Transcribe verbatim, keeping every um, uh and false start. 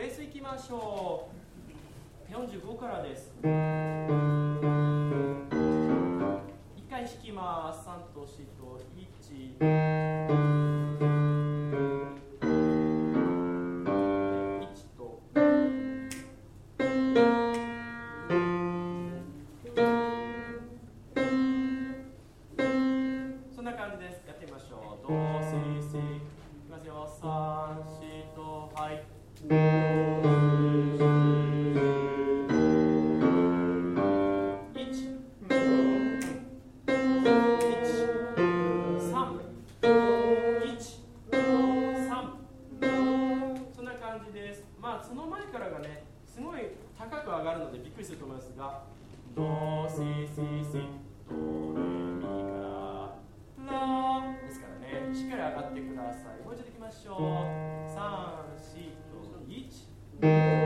ベースいきましょう。よんじゅうごからです。いっかい弾きます。さんとしといち、いちとそんな感じです。やってみましょう。ドシシいきますよ。さんしとはい。まあその前からがねすごい高く上がるのでびっくりすると思いますが、ドシシシドレミからラですからね、しっかり上がってください。もう一度いきましょう。さんしといち。